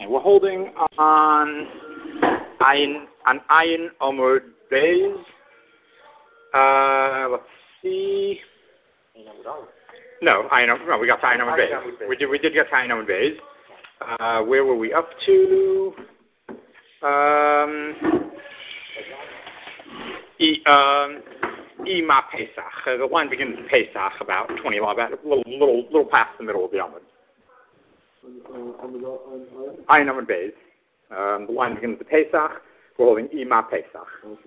Okay, we're holding on Ayin Amud Beis. Let's see. No, we got to Ayin Amud Beis. We did get to Ayin Amud Beis. Where were we up to? Ima Pesach. The line begins with Pesach, about 20, about a little past the middle of the Amud. Ayin Amud Beis. The line begins with Pesach. We're holding Ima Pesach.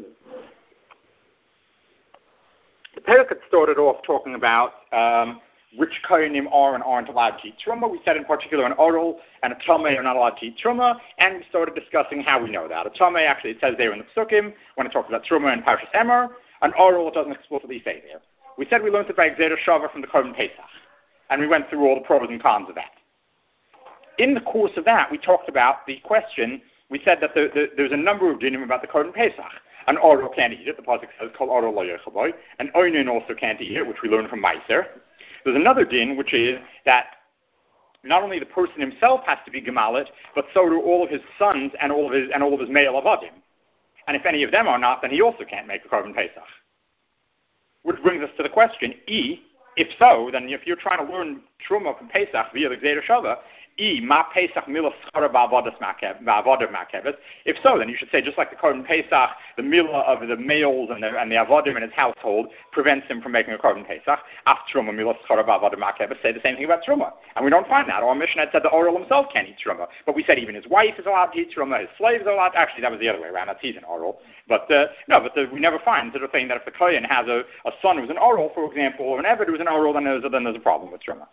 The Perek had started off talking about which kohanim are and aren't allowed to eat truma. We said in particular an oral and a tamei are not allowed to eat truma, and we started discussing how we know that. A tamei, actually, it says there in the Psukim, when it talks about truma and Parshas Emor. An oral, it doesn't explicitly say there. We said we learned it by Gzera Shava from the Korban Pesach, and we went through all the pros and cons of that. In the course of that, we talked about the question. We said that there's a number of dinim about the Korban Pesach. An oral can't eat it. The pasuk says, "Kol oral lo yechaboy." An oinen also can't eat it, which we learned from Meiser. There's another din, which is that not only the person himself has to be gemalit, but so do all of his sons and all of his male avadim. And if any of them are not, then he also can't make a Korban Pesach. Which brings us to the question: if so, then if you're trying to learn truma from Pesach via the Gzera Shava, ma Pesach milah schara ba'avodas ma'akeves. If so, then you should say, just like the Korban Pesach, the milah of the males and the avodim in his household prevents him from making a Korban Pesach. Af truma milah schara ba'avodas ma'akeves. Say the same thing about truma, and we don't find that. Our Mishnah had said the oral himself can't eat truma, but we said even his wife is allowed to eat truma, his slaves are allowed. Actually, that was the other way around. That's he's an oral. But we never find sort of thing that if the kohen has a son who's an oral, for example, or an eved who's an oral, then there's a problem with truma.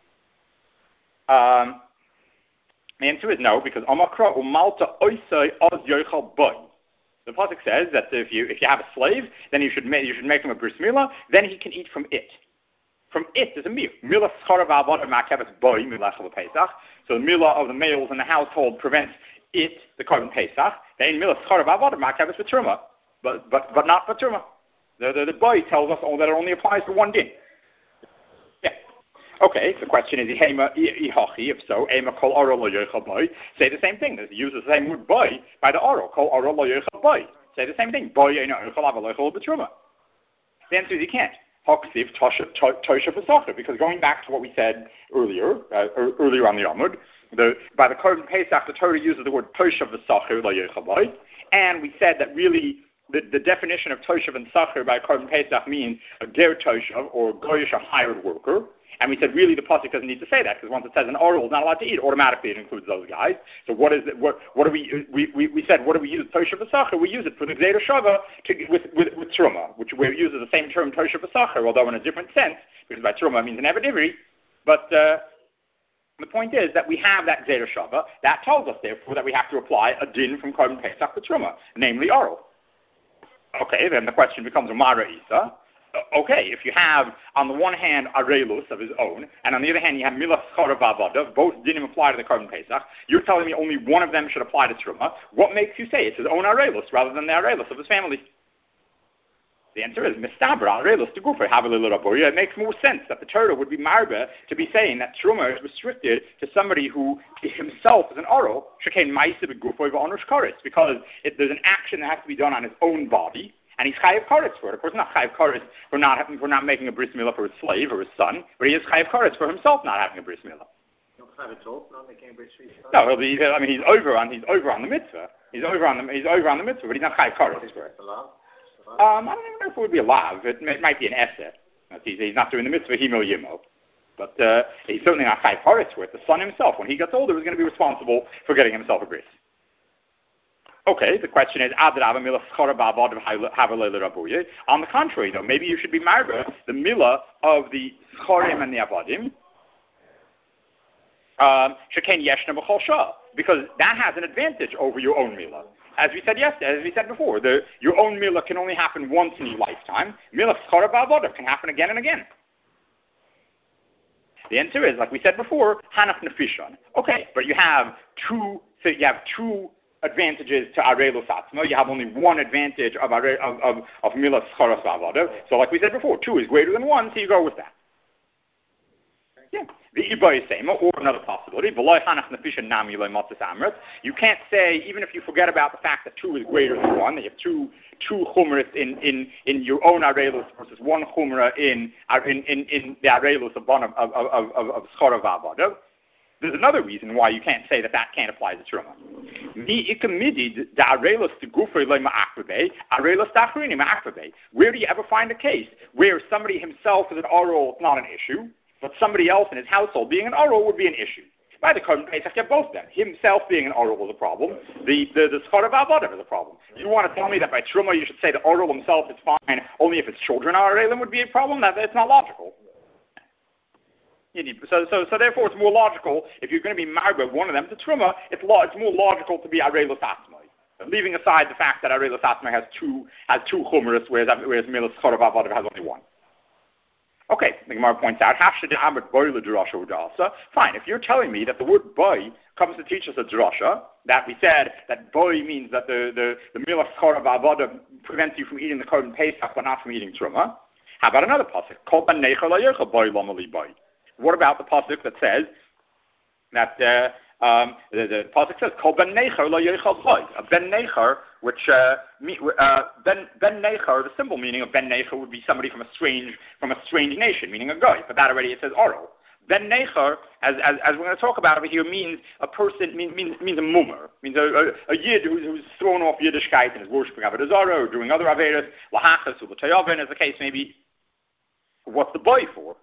The answer is no, because Amakra umalta oisai oz yoichal boy. The pasuk says that if you have a slave, then you should make him a bris milah, then he can eat from it. From it is a meal. Milah schara v'avodah ma'akeves boy milah chol Pesach. So the milah of the males in the household prevents it, the Korban Pesach. Then milah schara v'avodah ma'akeves for truma, but not for truma. The boy tells us that it only applies to one din. Okay, the question is, if so, say the same thing. It uses the same word boy by the oral. Say the same thing. Boy, the answer is you can't. Because going back to what we said earlier on the Amud, by the Korban Pesach, the Torah uses the word toshav v'sacher, and we said that really the definition of toshav and sacher by Korban Pesach means a ger toshav or goyish, a hired worker. And we said really the pasuk doesn't need to say that, because once it says an oral is not allowed to eat, automatically it includes those guys. So what is it? What do we said? What do we use? Toshav v'sacher. We use it for the Gzera Shava with truma, which we use the same term toshav v'sacher, although in a different sense, because by truma it means an eved ivri. But the point is that we have that Gzera Shava that tells us therefore that we have to apply a din from Korban Pesach to truma, namely oral. Okay, then the question becomes Umara Isa. Okay, if you have, on the one hand, Arelus of his own, and on the other hand, you have Milah Schara V'avodah, both didn't apply to the Korban Pesach, you're telling me only one of them should apply to Truma. What makes you say it's his own Arelus rather than the Arelus of his family? The answer is Mistabra Arelus to Gufer Havelil Raboria. It makes more sense that the Torah would be marba to be saying that Truma is restricted to somebody who himself is an oral, Shekain Ma'aseh B'Gufoy V'Onush Karetz, because there's an action that has to be done on his own body. And he's chayav karetz for it. Of course, not chayav karetz for not making a bris milah for his slave or his son, but he is chayav karetz for himself not having a bris milah. No, he'll be. I mean, he's over on the mitzvah. He's over on the mitzvah, but he's not chayav karetz for it. I don't even know if it would be a lav. It might be an asset. He's not doing the mitzvah himo yimo, but he's certainly not chayav karetz for it. The son himself, when he gets older, is going to be responsible for getting himself a bris. Okay, the question is, on the contrary, though, maybe you should be marba the milah of the schorim and the avodim, because that has an advantage over your own milah. As we said yesterday, as we said before, your own milah can only happen once in your lifetime. Milah schara ba'avodim can happen again and again. The answer is, like we said before, hanach nefishon. Okay, but you have two advantages to Arelus Atzma. You have only one advantage of Milah Schoras V'Avodah. So like we said before, 2 is greater than 1, so you go with that. Yeah. The Ibai Sema, or another possibility, you can't say, even if you forget about the fact that 2 is greater than 1, that you have two chumras in your own Arelus versus one chumra in the Arelus of Schor of Avodah. There's another reason why you can't say that can't apply to Truma. Where do you ever find a case where somebody himself is an oral, it's not an issue, but somebody else in his household being an oral would be an issue? By the Korban Pesach, you have both of them. Himself being an oral was a problem. The Schor of Avodah is a problem. You want to tell me that by Truma you should say the oral himself is fine, only if his children are oral would be a problem? That's not logical. So therefore, it's more logical if you're going to be married one of them to Truma. It's more logical to be Arelus Asmai, leaving aside the fact that Arelus Asmai has two chumras, whereas Milas Schor of Avodah has only one. Okay, the Gemara points out, fine, if you're telling me that the word boy comes to teach us a drasha, that we said that boy means that the Milas Schor of Avodah prevents you from eating the Korban Pesach but not from eating Truma, how about another pasuk? What about the pasuk that says that the pasuk says Kol ben necher lo yochel choy? A ben necher, which ben necher, the simple meaning of ben necher would be somebody from a strange nation, meaning a guy. But that already it says oral. Ben necher, as we're going to talk about over here, means a person, means a mummer, means a yid who's thrown off Yiddishkeit and is worshiping Avodah Zarah or doing other averos, lahachas or l'tayavin, as the case may be. What's the boy for?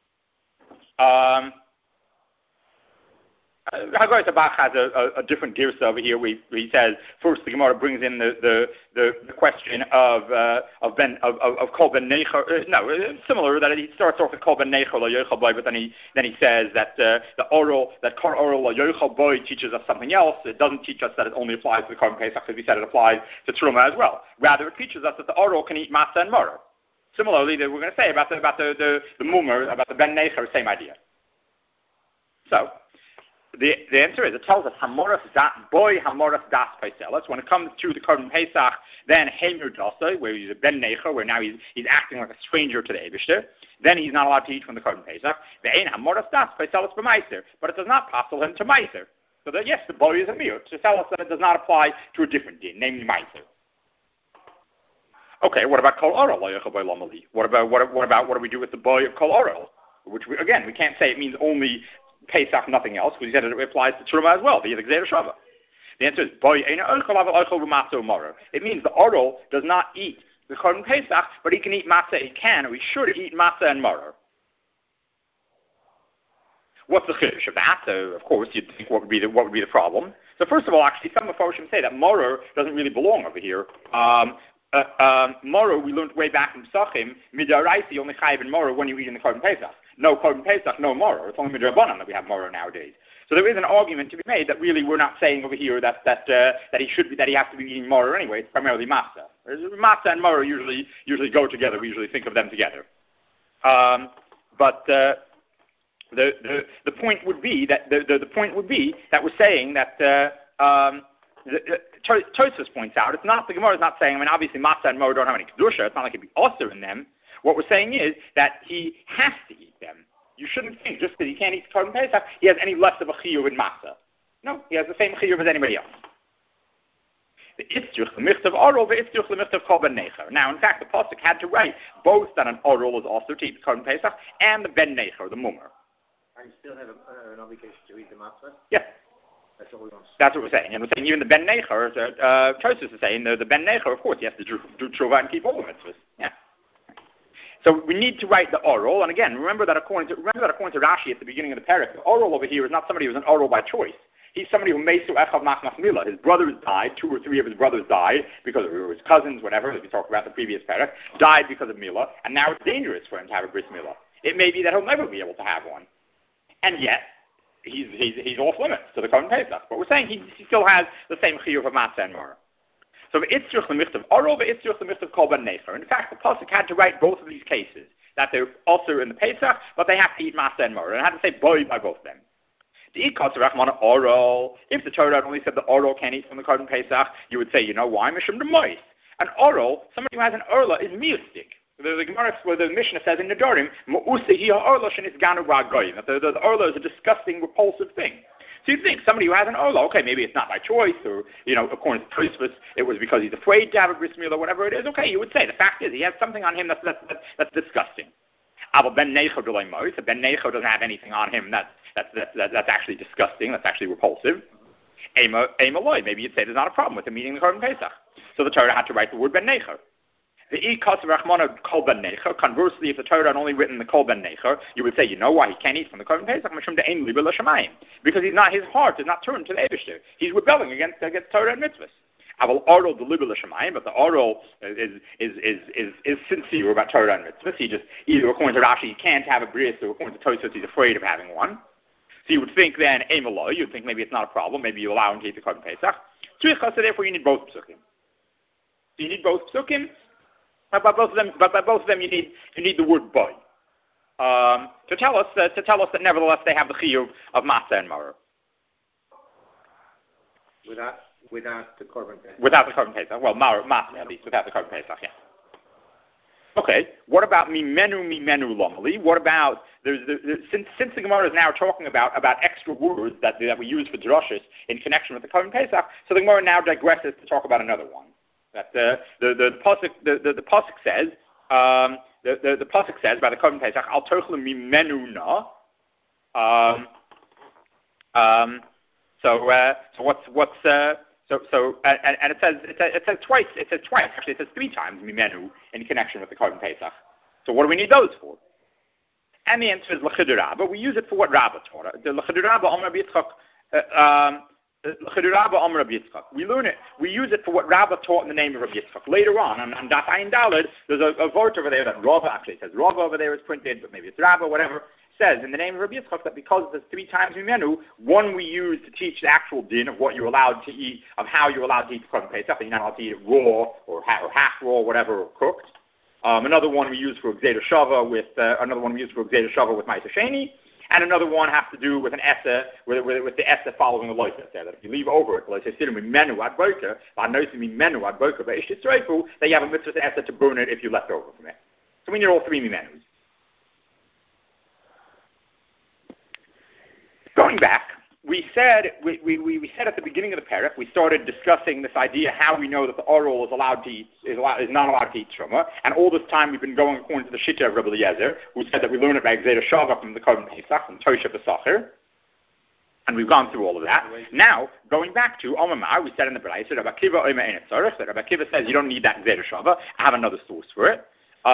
Hagoy Tabach has a different girsa over here where he says first the Gemara brings in the question of Kol Ben Necher. Similar that he starts off with Kol Ben Necher lo Yochel Boy, but then he says that the oral Kol Oral lo Yochel Boy teaches us something else. It doesn't teach us that it only applies to the Korban Pesach, because we said it applies to Truma as well. Rather, it teaches us that the oral can eat matzah and maror. Similarly, that we're going to say about the mummer, about the Ben Necher, same idea. So, the answer is, it tells us Hamoras das Paiselas. When it comes to the Korban Pesach, then Heimur Dasa, where he's a Ben Necher, where now he's acting like a stranger to the Eibishter. Then he's not allowed to eat from the Korban Pesach. The Ein Hamoras das Paiselas b'Meiser, but it does not passel him to Meiser. So that yes, the boy is a mir to tell us that it does not apply to a different din, namely Meiser. Okay, what about Kol Oral? What do we do with the boy of Kol Oral? Which we can't say it means only Pesach, nothing else, because he said it applies to Truma as well. The answer is boy. It means the oral does not eat the Korban Pesach, but he can eat matzah. He can, or he should eat matzah and maror. What's the chiddush of that? Of course, you'd think what would be the problem. So first of all, actually, some Mefarshim say that maror doesn't really belong over here. Maror, we learned way back from Psachim, midaraisi only chayiv in maror when you eat in the Korban Pesach. No Korban Pesach, no maror. It's only midrabanan that we have maror nowadays. So there is an argument to be made that really we're not saying over here that he has to be eating maror anyway. It's primarily matzah. Matzah and maror usually go together. We usually think of them together. But the point would be that we're saying that. Tosfos points out, the Gemara is not saying, obviously matzah and maror don't have any kedusha, it's not like it'd be osir in them. What we're saying is that he has to eat them. You shouldn't think just because he can't eat the Korban Pesach, he has any less of a chiyuv in matzah. No, he has the same chiyuv as anybody else. The itzruch, the michtav oral, the itzruch, the michtav Kol Ben Necher. Now, in fact, the pasuk had to write both that an oral is also to eat the Korban Pesach and the Ben Necher, the mummer. And you still have an obligation to eat the matzah? Yeah. That's what we want. That's what we're saying. And we're saying even the Ben Necher, Tosfos is saying, the Ben Necher, of course, he has to do tshuva and keep all the mitzvahs. Yeah. So we need to write the oral, and again, remember that according to Rashi at the beginning of the parak, the oral over here is not somebody who's an oral by choice. He's somebody who mesu echav machmas milah. His brothers died, 2 or 3 of his brothers died because of his cousins, whatever, as we talked about the previous parak, died because of milah, and now it's dangerous for him to have a bris milah. It may be that he'll never be able to have one, and yet he's off limits to the Korban Pesach. But we're saying he still has the same chiyuv of matzah and maror. So v'itzruch l'michtav oral, v'itzruch l'michtav Kol Ben Necher. In fact, the pasuk had to write both of these cases, that they're also in the Pesach, but they have to eat matzah and maror, and had to say boy by both of them. The ikatz rachmana oral. If the Torah only said the oral can't eat from the Korban Pesach, you would say, you know why? Mishum demois. An oral, somebody who has an orla, is miustik. The Gemara, the Mishnah says in Nedarim, that the orla is a disgusting, repulsive thing. So you think somebody who has an orla, okay, maybe it's not by choice, or according to Tosfos, it was because he's afraid to have a bris milah, whatever it is. Okay, you would say the fact is he has something on him that's disgusting. But Ben Necho doesn't have anything on him that's actually disgusting, that's actually repulsive. Maybe you'd say there's not a problem with him eating the Korban Pesach. So the Torah had to write the word Ben Necho. Conversely, if the Torah had only written the Kol Ben Necher, you would say, you know why he can't eat from the Korban Pesach? Because his heart is not turned to the Eibishter. He's rebelling against Torah and mitzvahs. But the oral is sincere about Torah and mitzvahs. He just, either according to Rashi, he can't have a bris, or according to Tosfos, he's afraid of having one. So you would think then, you'd think maybe it's not a problem, maybe you allow him to eat the Korban Pesach. So therefore you need both psukim. So you need both psukim. But by both of them, you need the word boy to tell us that nevertheless they have the chiyuv of matzah and maror. Without the Korban Pesach. Without the Korban Pesach. Well, matzah at least without the Korban Pesach. Yeah. Okay. What about mimenu lomali? What about since the Gemara is now talking about extra words that we use for drushes in connection with the Korban Pesach, so the Gemara now digresses to talk about another one. That the pasuk says the pasuk says by the Korban Pesach al tochlu mimenu na. So it says twice. Actually, it says 3 times mimenu in connection with the Korban Pesach. So what do we need those for? And the answer is l'chidur Rabba. We use it for what Rabba taught. The l'chidur Rabba Amar Yitzchak. We learn it. We use it for what Rabba taught in the name of Rabbi Yitzchak. Later on Daf Ayin Daled, there's a vort over there that Rava actually says. Rava over there is printed, but maybe it's Rabba, whatever. Says in the name of Rabbi Yitzchak that because there's 3 times mimenu, one we use to teach the actual din of what you're allowed to eat, of how you're allowed to eat the Korban Pesach, and you're not allowed to eat it raw or half raw, or whatever, or cooked. Another one we use for Gzeda Shava with Ma'aser Sheni. And another one has to do with an essa, with the essa following the loisa. That if you leave over it, like I said, menu ad boker, menu ad boker, but that you have a mitzvah to essa to burn it if you left over from it. So we need all 3 menus. Going back, we said at the beginning of the parak, we started discussing this idea how we know that the oral is not allowed to eat truma, and all this time we've been going according to the Shitta of Rabbi Eliezer, who said that we learn it by Gzeda Shava from the Korban Pesach, from Tosha Pesachir, and we've gone through all of that. Now, going back to Omamar, we said in the Braisa, Rabbi Akiva Oima Ein Etzorich, that Rabbi Akiva says you don't need that Gzeda Shava. I have another source for it.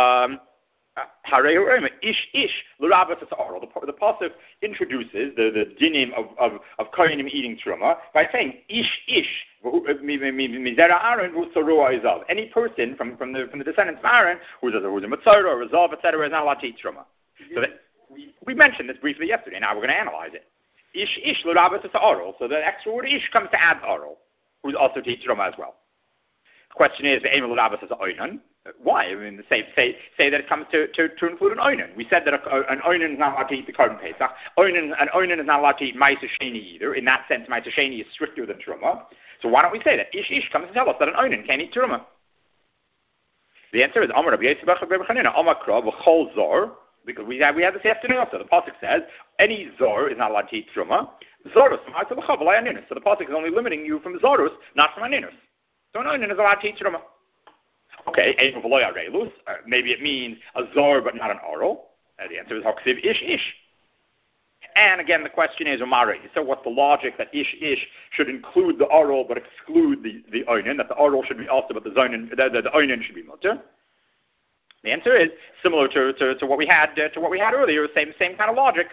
The pasuk introduces the dinim of kohanim eating truma by saying ish mizera Aaron u'sorua izav. Any person from the descendants of Aaron who's a mitzvah or a zav, etc., is not allowed to eat truma. So we mentioned this briefly yesterday. Now we're going to analyze it. Ish l'rabas oral. So the extra word ish comes to add oral, who's also to eat truma as well. The question is the aim of l'rabas is oinon. Why? I mean, say that it comes to include an oinen. We said that an oinen is not allowed to eat the Korban Pesach. An oinen is not allowed to eat Ma'aser Sheni either. In that sense, Ma'aser Sheni is stricter than Truma. So why don't we say that? Ish comes to tell us that an oinen can't eat Truma. The answer is Amar Rabbi Yosef Bar Chanina Amar Kra v'chol zor, because we had this yesterday also. The pasuk says any zor is not allowed to eat Truma. Zorus ma'aser l'chav v'lay aninus. So the pasuk is only limiting you from zorus, not from aninus. So an oinen is allowed to eat Truma. Okay, maybe it means a zor but not an oral. The answer is haksiv ish. And again, the question is umari. So what's the logic that ish should include the oral but exclude the oinen? That the oral should be also, but the oinen should be mutter. The answer is similar to what we had earlier. Same kind of logic.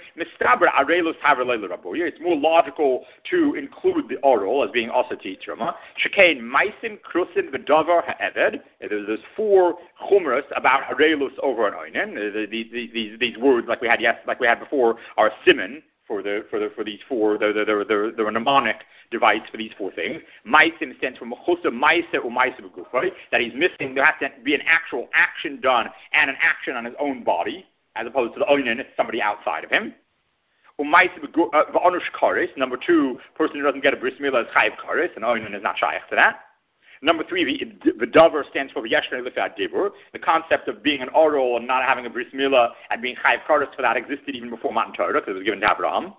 It's more logical to include the oral as being also tetrama. Shekain meisim krusin v'davar ha'eved. There's 4 chumras about harelus over an oinen. These words like we had before are siman for these 4. They're a mnemonic device for these 4 things. Maisim stands for mechusa maisa or maisa b'gufay, that he's missing. There has to be an actual action done and an action on his own body, as opposed to the oinen, it's somebody outside of him. Umaisa v'anush karis. Number 2, person who doesn't get a bris milah is chayiv karis, and oinen is not shaykh to that. Number 3, the davar stands for Yeshner Lifat Dibur. The concept of being an oral and not having a bris milah and being chayiv kares for that existed even before Matan Torah, because it was given to Abraham.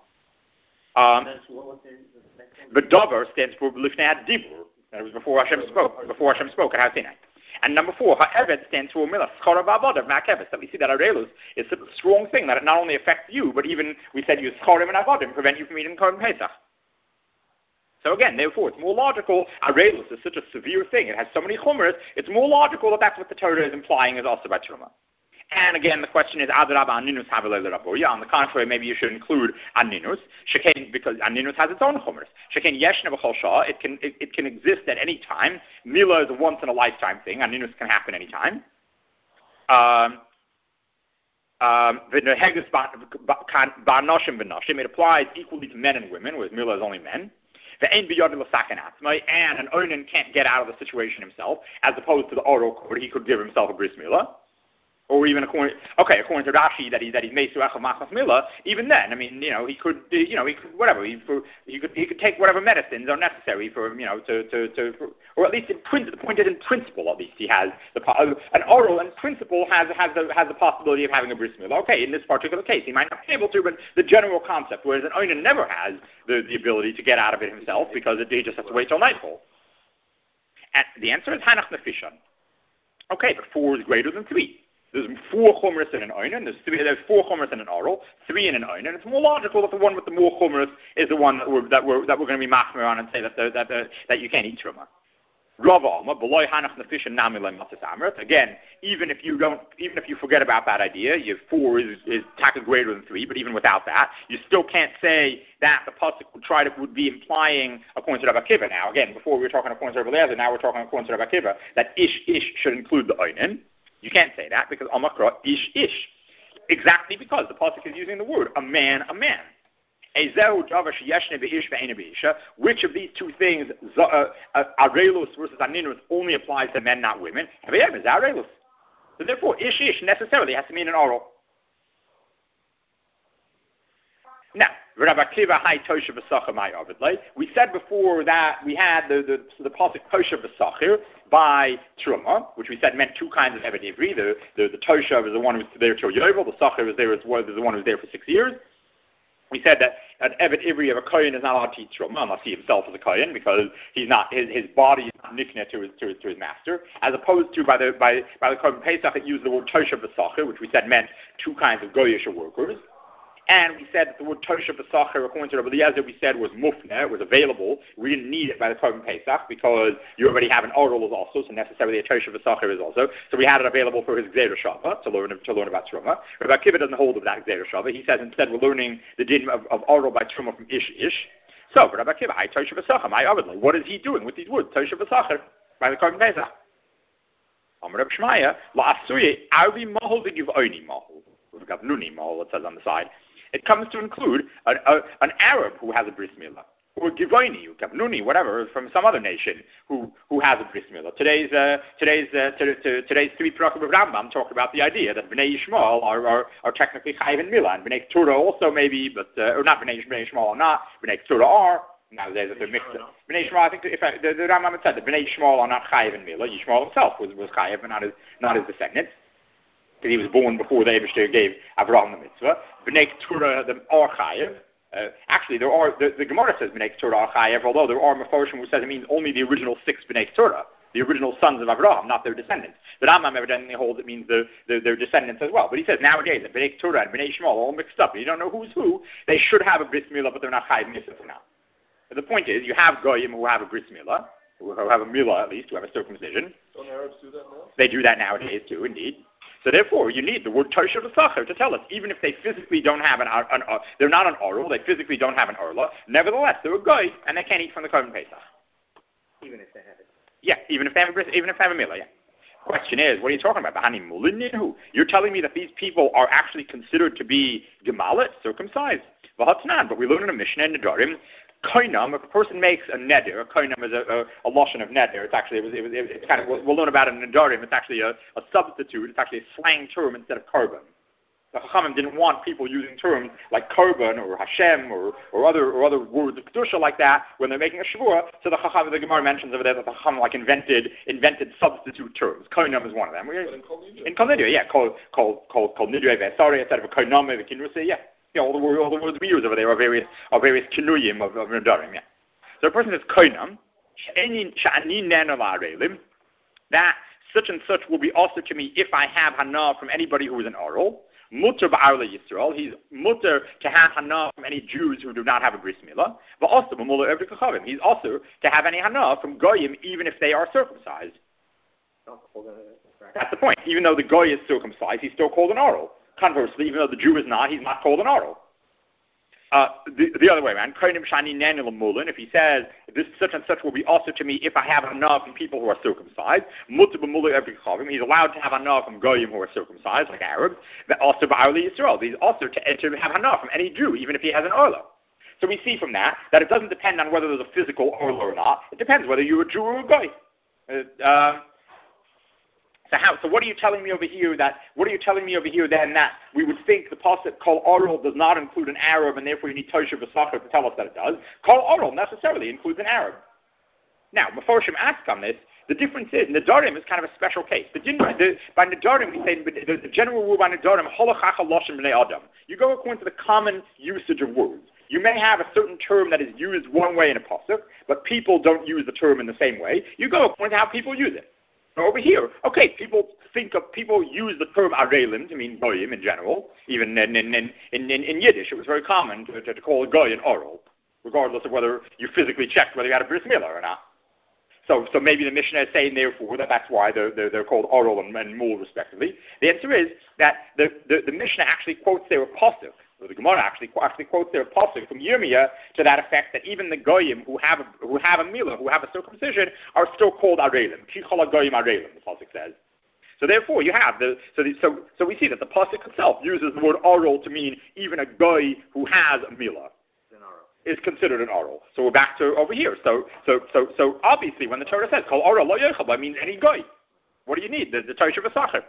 The davar stands for Lifnei Dibur. That was before Hashem spoke at Har Sinai. And number 4, ha'eved stands for milah schara ba'avodah ma'akeves. That we see that arelus is a strong thing, that it not only affects you, but even we said you schorim and avodim prevent you from eating korban pesach. So again, therefore, it's more logical. Arelus is such a severe thing; it has so many chumras. It's more logical that that's what the Torah is implying is also by truma. And again, the question is, adarabba aninus havelei l'raboya. On the contrary, maybe you should include aninus, shekain, because aninus has its own chumras. Shekain yeshna v'chol shah. It can exist at any time. Milah is a once in a lifetime thing. Aninus can happen any time. It applies equally to men and women, whereas milah is only men. And an onan can't get out of the situation himself, as opposed to the oral code, he could give himself a bris milah. Or even according to Rashi that he's made to Echel Machmas Milah. Even then, I mean, he could whatever. He could take whatever medicines are necessary for or at least the point is in principle. At least he has an oral in principle has the possibility of having a bris milah. Okay, in this particular case, he might not be able to, but the general concept, whereas an onan never has the ability to get out of it himself because he just has to wait till nightfall. And the answer is Hanach Nefishan. Okay, but 4 is greater than 3. There's 4 chumras in an oinen. There's 4 chumras in an oral, 3 in an oinen. It's more logical that the one with the more chumras is the one that we're going to be machmir on and say that you can't eat truma. Again, even if you forget about that idea, your 4 is taka greater than 3. But even without that, you still can't say that the pasuk would be implying according to Rabbi Akiva. Now, again, before we were talking according to Rabbi Eliezer, now we're talking according to Rabbi Akiva that ish should include the oinen. You can't say that because Amakra ish. Exactly because the pasuk is using the word a man. Which of these 2 things, arelus versus aninus, only applies to men, not women? So therefore, ish necessarily has to mean an oral. Now, we said before that we had the pasuk tosha v'sachir by truma, which we said meant 2 kinds of eved ivri. The tosha is the one who's there till yovel. The sachir is the one who's there for 6 years. We said that an eved ivri of a kohen is not allowed to eat truma unless he himself is a kohen, because he's not his body is not nikna to his master. As opposed to by the korban pesach, it used the word tosha v'sachir, which we said meant 2 kinds of goyish workers. And we said that the word tosha v'sachir, according to Rabbi Eliezer, we said was mufneh, it was available. We didn't need it by the korban pesach because you already have an oral also, so necessarily a tosha v'sachir is also. So we had it available for his gzeira shava to learn about truma. Rabbi Akiva doesn't hold of that gzeira shava. He says instead we're learning the din of oral by truma from ish. So Rabbi Akiva, I tosha v'sachir, my avidly. What is he doing with these words tosha v'sachir by the korban pesach? Amar Reb Shmaya la'asuye arvi mahol v'giv oini mahol. We've got nuni mahol, it says on the side. It comes to include an Arab who has a bris milah, or Givoni, Kabnuni, whatever, from some other nation who has a bris milah. Today's 3 parakim of Rambam talk about the idea that Bnei Yishmael are technically chayiv in milah, and Bnei Keturah also maybe, but or not Bnei Yishmael are not. Bnei Keturah are. Nowadays they're mixed. Bnei Yishmael, I think the Rambam said that Bnei Yishmael are not chayiv in milah. Yishmael himself was chayiv, but not his descendants, because he was born before the Eibishter gave Avraham the mitzvah. Bnei Keturah are chayiv. Actually, there are the Gemara says Bnei Keturah are chayiv, although there are Mefarshim who says it means only the original 6 Bnei Keturah, the original sons of Avraham, not their descendants. The Rambam evidently holds it means their descendants as well. But he says nowadays that Bnei Keturah and Bnei Shmuel are all mixed up. You don't know who's who. They should have a bris milah, but they're not chayiv mitzvah for now. But the point is, you have goyim who have a bris milah, who have a milah at least, who have a circumcision. Don't Arabs do that now? They do that nowadays too, indeed. So therefore, you need the word tosha v'sachar to tell us, even if they physically don't have they're not an oral, they physically don't have an orla, nevertheless, they're a goy, and they can't eat from the korban pesach. Even if they have it. Yeah, even if they have a milah, yeah. Question is, what are you talking about? Bahani mulin? You're telling me that these people are actually considered to be gemalit, circumcised. V'hatnan, but we learn in a Mishnah in Nedarim, koinam, if a person makes a neder, koinam is a lashon of neder. It's actually it's kind of we'll learn about it in Nedarim. It's actually a substitute. It's actually a slang term instead of korban. The Chachamim didn't want people using terms like Korban or Hashem or other words of Kedusha like that when they're making a Shavua. So the Chachamim, the Gemara mentions over there that the Chachamim like invented substitute terms. Koinam is one of them. In Kol Nidre, yeah, Kol Nidre Ve'asari instead of a Koinam Ve'kinuse, yeah. All the words we use over there are various kinuyim of Nedarim, yeah. So a person says Koinam, that such and such will be also to me if I have hana from anybody who is an oral. Mutter ba'arle Yisrael. He's mutter to have hana from any Jews who do not have a bris milah. But also b'mulah every kachavim. He's also to have any hana from goyim even if they are circumcised. That's the point. Even though the goy is circumcised, he's still called an oral. Conversely, even though the Jew is not, he's not called an oral. The other way around, if he says, this such and such will be also to me if I have enough from people who are circumcised, he's allowed to have enough from Goyim who are circumcised, like Arabs, but also Ba'arli Yisrael. He's also to have enough from any Jew, even if he has an Orla. So we see from that it doesn't depend on whether there's a physical Orla or not. It depends whether you're a Jew or a Goy. So what are you telling me over here then that we would think the pasuk Kol Oral does not include an Arab and therefore you need Tosha V'Sachar to tell us that it does? Kol Oral necessarily includes an Arab. Now, Meforshim ask on this, the difference is, Nedarim is kind of a special case. By Nedarim, we say, the general rule by Nedarim, Holachacha Loshem B'nei Adam. You go according to the common usage of words. You may have a certain term that is used one way in a pasuk, but people don't use the term in the same way. You go according to how people use it. Over here, okay, people use the term arelim to mean goyim in general. Even in Yiddish, it was very common to call a goy an oral, regardless of whether you physically checked whether you had a bris milah or not. So maybe the Mishnah is saying, therefore, that's why they're called oral and mul, respectively. The answer is that the Mishnah actually quotes their pasuk. The Gemara actually quotes their pasuk from Yirmiyah to that effect that even the goyim who have a milah, who have a circumcision, are still called arelim. Kichol goyim arelim, the pasuk says. So therefore, you have so we see that the pasuk itself uses the word oral to mean even a goy who has a milah is considered an oral. So we're back to over here. So obviously, when the Torah says kol oral lo yochel, that means any goy. What do you need? The Tosha V'Sachar.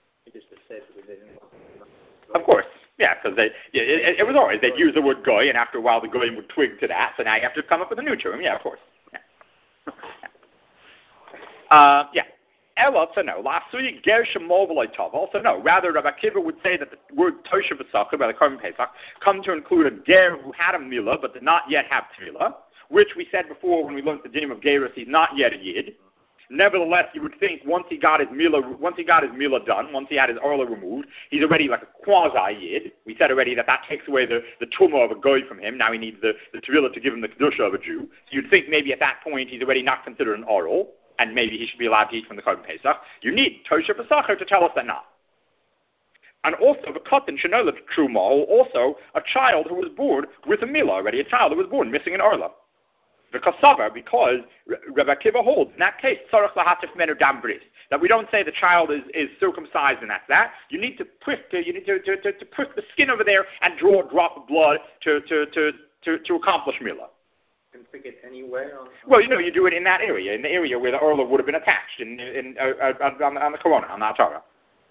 Of course. Yeah, because it was always, they'd use the word goy, and after a while the goyim would twig to that, so now you have to come up with a new term. Yeah, of course. Yeah. Also no, rather Rabbi Akiva would say that the word Tosha V'Sachar, by the Korban Pesach, come to include a ger who had a milah, but did not yet have tefillah, which we said before when we learned the dinim of gerus, he's not yet a yid. Nevertheless, you would think once he got his milah done, once he had his orla removed, he's already like a quasi-yid. We said already that takes away the tumah of a goy from him. Now he needs the tevilah to give him the kedusha of a Jew. So you'd think maybe at that point he's already not considered an oral, and maybe he should be allowed to eat from the Korban Pesach. You need Tosha V'Sachar to tell us that not. And also the katan shenola truma, also a child who was born with a milah already, a child who was born missing an orla. The kasavar, because Rabbi Akiva holds in that case tzarich lahatif menu dam bris, that we don't say the child is circumcised and that's that. You need to prick the skin over there and draw a drop of blood to accomplish milah. You can prick it anywhere. Well, you do it in that area, in the area where the orla would have been attached on the corona, on the atara.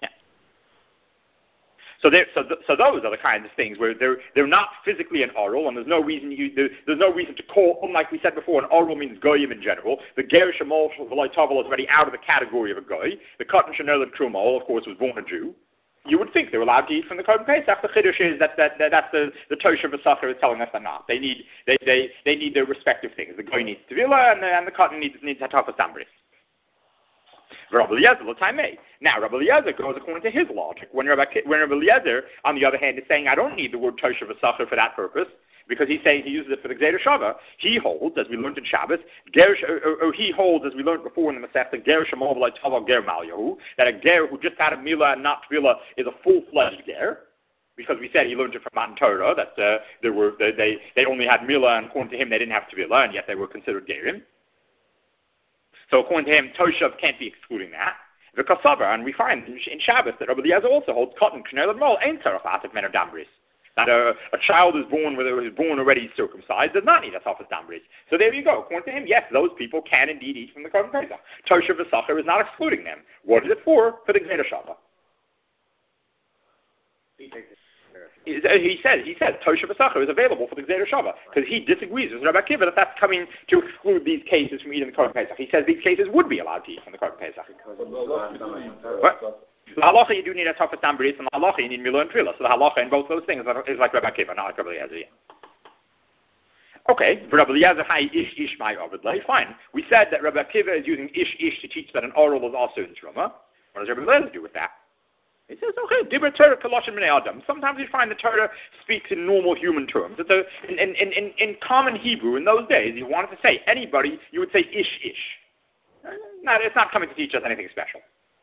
So those are the kinds of things where they're not physically an oral, and there's no reason to call, like we said before, an oral means goyim in general. The ger shemol v'loy tavel is already out of the category of a goy. The katan shenol trumol, of course, was born a Jew. You would think they're allowed to eat from the Korban Pesach. The chiddush is that's the Tosha V'Sachar is telling us they're not. They need their respective things. The goy needs tevilah, and the katan needs hatafas tambris. Rabbi Eliezer, now Rabbi Eliezer goes according to his logic. When Rabbi Eliezer, on the other hand, is saying, I don't need the word Tosha V'Sachar for that purpose, because he's saying he uses it for the Gzeder Shava. He holds, as we learned in Shabbos, he holds, as we learned before in the Masechta, Ger Shemol V'Loi Tavel Ger Mal Yahu, that a ger who just had a milah and not tevilah is a full-fledged ger, because we said he learned it from Matan Torah, that they only had milah, and according to him they didn't have tevilah, and yet they were considered gerim. So according to him, Toshav can't be excluding that. The Kasavar, and we find in Shabbos that Rabbi Eliezer also holds cotton, knel and mol, ain't tzarich lahatif menu dam bris. That a child is born already circumcised does not need a hatafas tambris. So there you go. According to him, yes, those people can indeed eat from the Korban Pesach. Tosha V'Sachar is not excluding them. What is it for? For the Gzeder Shava. He says Tosha B'Sachar is available for the Gzeira Shava because he disagrees with Rabbi Akiva that that's coming to exclude these cases from eating the Korban Pesach. He says these cases would be allowed to eat from the Korban Pesach. What? The halacha you do need a Tafas Dam Bris, and the halacha you need Milah and Trila. So the halacha in both those things is like Rabbi Akiva, not like Rabbi Eliezer. Okay, for Rabbi Eliezer, ish my Ovidlay. Fine. We said that Rabbi Akiva is using ish to teach that an oral is also in Truma. What does Rabbi Eliezer do with that? He says, okay, Dibra Torah Kaloshin B'nei Adam. Sometimes you find the Torah speaks in normal human terms. In common Hebrew in those days, you wanted to say anybody, you would say ish. No, it's not coming to teach us anything special.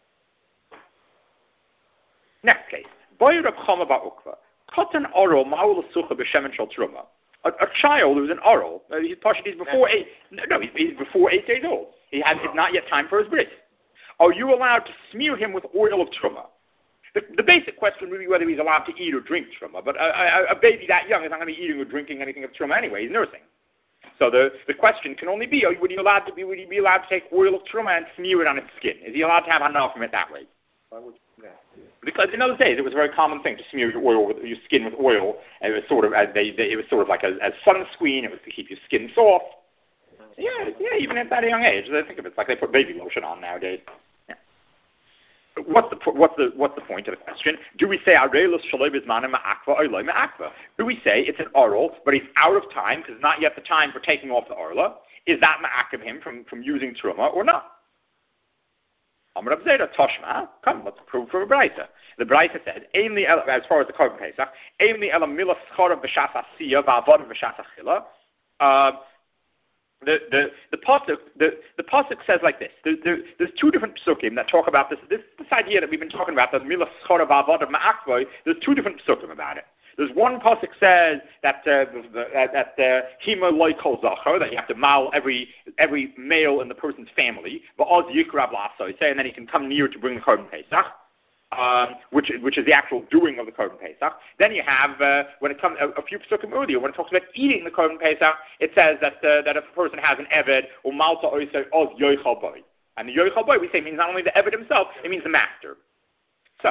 Next case. Boyra Chama Ba'ukva. Katan Oral Ma'ul Sucha B'Shemen Shal Truma. A child who's an oral. He's before 8. No, he's before 8 days old. It's not yet time for his bris. Are you allowed to smear him with oil of Truma? The basic question would be whether he's allowed to eat or drink truma, but a baby that young is not going to be eating or drinking anything of truma anyway. He's nursing. So the question can only be: would he be allowed to take oil of truma and smear it on his skin? Is he allowed to have enough from it that way? Why would you do that? Because in those days it was a very common thing to smear your skin with oil. And it was sort of it was sort of like a sunscreen. It was to keep your skin soft. Yeah, even at that young age. I think of it, it's like they put baby lotion on nowadays. What's the point of the question? Do we say Arelus Shalom is Mana Ma'akva or Loi Ma'akva? Do we say it's an oral, but he's out of time because it's not yet the time for taking off the orla? Is that Ma'akav him from using Truma or not? Amar Rab Zera Toshma. Come, let's prove from a Braisa. The Braisa said, as far as the Korban Pesach, Eimli Ela Milas Charav B'Shas Asiyah Va'avod B'Shas Achila. The pasuk says like this. There's two different psukim that talk about this idea that we've been talking about, the milas charav avodah ma'akvoi. There's two different psukim about it. There's one pasuk says that hima loy kol zachar, that you have to mal every male in the person's family, but oz yikrab laso, saying that he can come near to bring the korban pesach. Which is the actual doing of the Korban Pesach. Then you have, when it comes a few psukim earlier, when it talks about eating the Korban Pesach, it says that if a person has an eved, or malta oisei oz yoichal boy. And the yoichal boy, we say, means not only the eved himself, it means the master. So,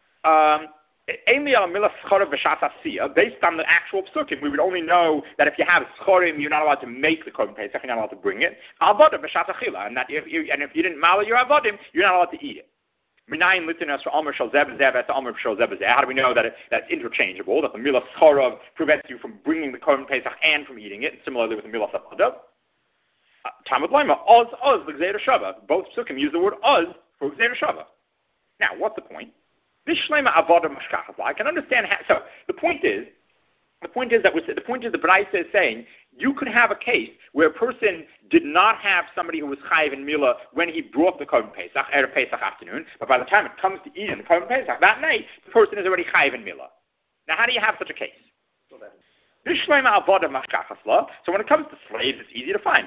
based on the actual psukim, we would only know that if you have schorim, you're not allowed to make the Korban Pesach, you're not allowed to bring it. Avodah b'shat achila, and if you didn't mal your avodim, you're not allowed to eat it. How do we know that that's interchangeable, that the milas charav prevents you from bringing the Korban Pesach and from eating it, and similarly with the milas avodah? Talmud Lema, oz, the Gzeira Shava. Both psukim use the word oz for Gzeira Shava. Now, what's the point? This shlema avodah mashkachas. I can understand how. So the point is the Braisa is saying you could have a case where a person did not have somebody who was chayiv in milah when he brought the Korban Pesach, Erev Pesach afternoon, but by the time it comes to eating the Korban Pesach that night, the person is already chayiv in milah. Now, how do you have such a case? So when it comes to slaves, it's easy to find.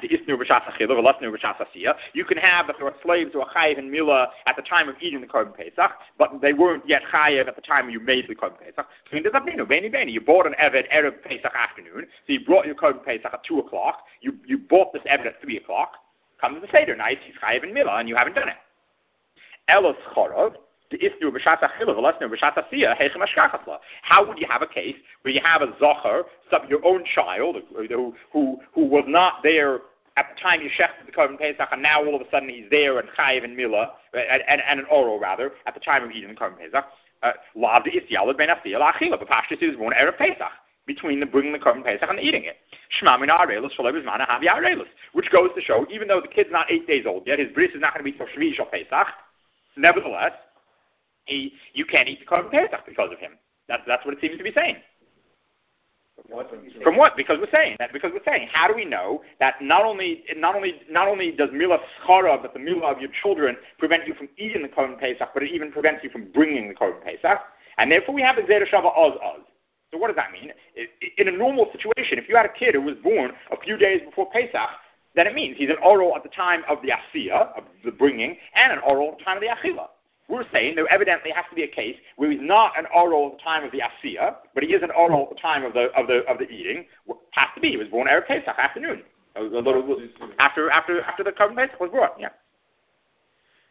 You can have that there are slaves who are chayiv in milah at the time of eating the Korban Pesach, but they weren't yet chayiv at the time you made the Korban Pesach. So you bought an eved Erev Pesach afternoon, so you brought your Korban Pesach at 2 o'clock, you bought this eved at 3 o'clock, comes the Seder night, he's chayiv in milah, and you haven't done it. Elos chorov. How would you have a case where you have a zocher, your own child, who was not there at the time you shechted the Korban Pesach, and now all of a sudden he's there and chayiv and milah, and an oral rather, at the time of eating the Korban Pesach? Lav de isyalad ben asiyah la'achila, but Pashtus is born Erev Pesach, between the bringing the Korban Pesach and the eating it. Shema min ha'arelus shalom bizmana havi ha'arelus, which goes to show, even though the kid's not 8 days old yet, his bris is not going to be till Shvi Shal Pesach, nevertheless, you can't eat the Korban Pesach because of him. That's what it seems to be saying. From what? Because we're saying, how do we know that not only does milah schara, but the milah of your children prevent you from eating the Korban Pesach, but it even prevents you from bringing the Korban Pesach, and therefore we have the Gzeira Shava oz. So what does that mean? In a normal situation, if you had a kid who was born a few days before Pesach, then it means he's an oral at the time of the asiyah, of the bringing, and an oral at the time of the achila. We're saying there evidently has to be a case where he's not an oral at the time of the asiyah, but he is an oral at the time of the eating. Has to be. He was born Erev Pesach afternoon, a little after the Korban Pesach was brought. Yeah.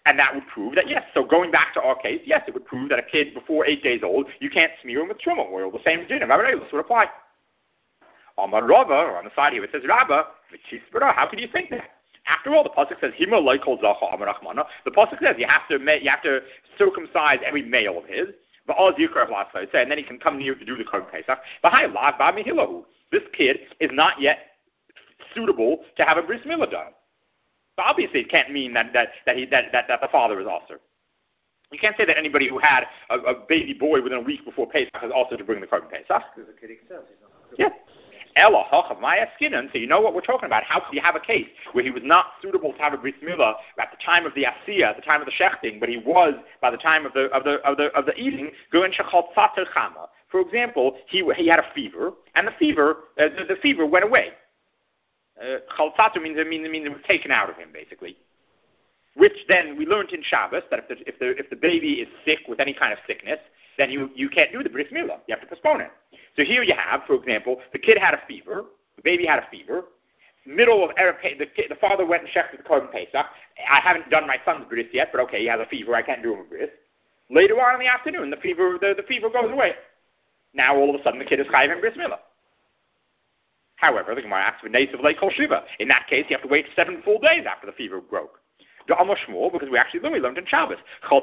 And that would prove that, yes. So going back to our case, yes, it would prove that a kid before 8 days old, you can't smear him with truma oil. The same din of Avarelis would apply. On the Rava, or on the side here, it says Rabba, how could you think that? After all, the pasuk says Hima loikol zacha amarachmana. The pasuk says you have to circumcise every male of his. But all Zikr and then he can come here to do the Korban Pesach. This kid is not yet suitable to have a bris milah done. So obviously, it can't mean that the father is also. You can't say that anybody who had a baby boy within a week before Pesach is also to bring the Korban Pesach. Because the kid accepts. Yeah. Ella hacham maya skinan. So you know what we're talking about. How could you have a case where he was not suitable to have a bris milah at the time of the asiyah, at the time of the shechting, but he was by the time of the eating going shechal tzater chama. For example, he had a fever, and the fever went away. Chal tzater means it was taken out of him, basically. Which then we learned in Shabbos that if the baby is sick with any kind of sickness, then you can't do the bris milah. You have to postpone it. So here you have, for example, the kid had a fever, the baby had a fever, middle of Erev, the father went and checked the Korban Pesach. I haven't done my son's bris yet, but okay, he has a fever, I can't do him a bris. Later on in the afternoon, the fever goes away. Now all of a sudden the kid is chayiv in bris milah. However, the Gemara asks, in that case, you have to wait 7 full days after the fever broke. Because we learned in Shabbos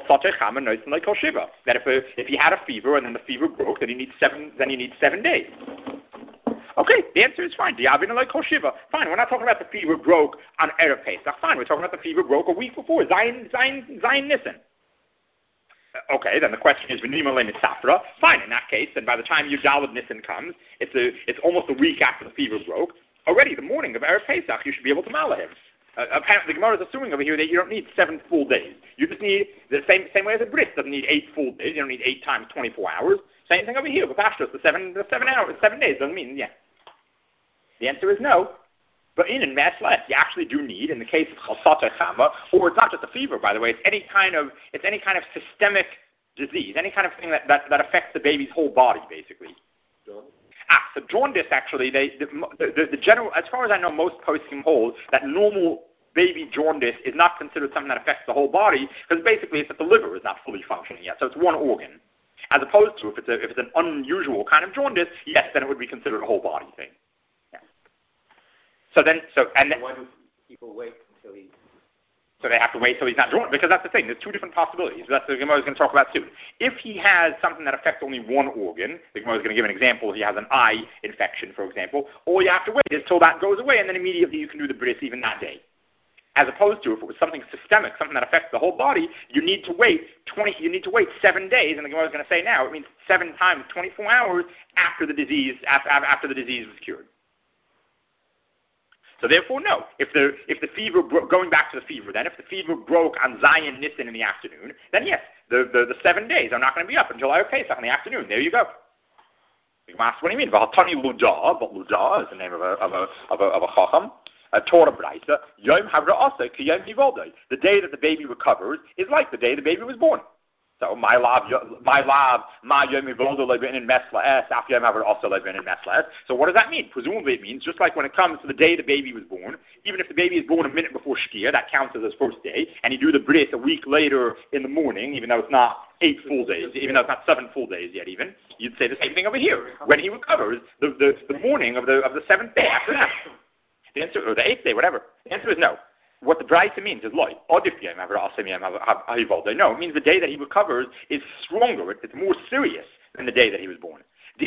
that if he had a fever and then the fever broke, then he needs 7 days. Okay, the answer is fine. Fine, we're not talking about the fever broke on Erev Pesach. Fine, we're talking about the fever broke a week before, Zayin Nissen. Okay, then the question is, fine, in that case, then by the time your Daled Nissen comes, it's almost a week after the fever broke. Already, the morning of Erev Pesach, you should be able to mala him. Apparently, the Gemara is assuming over here that you don't need 7 full days. You just need the same way as a bris doesn't need 8 full days. You don't need 8 times 24 hours. Same thing over here with Ashtos. The 7 days doesn't mean The answer is no. But in Meslet, you actually do need, in the case of Chalsata Chama, or it's not just a fever, by the way. It's any kind of systemic disease, any kind of thing that affects the baby's whole body, basically. So jaundice, actually, the general, as far as I know, most poskim hold that normal baby jaundice is not considered something that affects the whole body, because basically it's that the liver is not fully functioning yet, so it's one organ. As opposed to if it's an unusual kind of jaundice, yes, then it would be considered a whole body thing. Yeah. So why do people wait until he? So they have to wait till he's not drawn, because that's the thing. There's 2 different possibilities. That's the Gemara is going to talk about soon. If he has something that affects only one organ, the Gemara is going to give an example. If he has an eye infection, for example, all you have to wait is till that goes away, and then immediately you can do the bris even that day. As opposed to if it was something systemic, something that affects the whole body, you need to wait 7 days, and the Gemara is going to say now it means 7 times 24 hours after the disease was cured. So therefore, no. If the fever going back to the fever, then if the fever broke on Zayin Nissen in the afternoon, then yes, the 7 days are not going to be up until Erev Pesach in the afternoon. There you go. You ask, what do you mean? V'hatani Ludah, but Ludah is the name of a chacham. Torah Braisa. Yom Havra'aseh ki Yom Hivolday. The day that the baby recovers is like the day the baby was born. So my love, ma yom hivoldo le'ben in meslaes, af yom havra'aseh le'ben in meslaes. So what does that mean? Presumably it means just like when it comes to the day the baby was born, even if the baby is born a minute before Shkia, that counts as his first day, and you do the bris a week later in the morning, even though it's not 8 full days, even though it's not 7 full days yet even, you'd say the same thing over here. When he recovers, the morning of the 7th day after that. The answer, or the 8th day, whatever. The answer is no. What the Braisa means is loy. No, it means the day that he recovers is stronger. It's more serious than the day that he was born.